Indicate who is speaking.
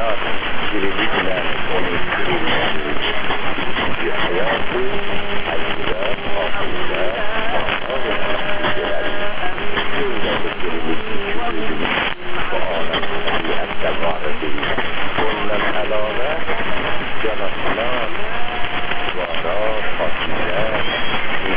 Speaker 1: الناس يريدنا ونسيرنا في حياته عزيزة حافظة وعظمة جلالي كلنا بكلمة شهود وآنا في التبارة كلنا الحلالة جنسنا وعرا خاطئة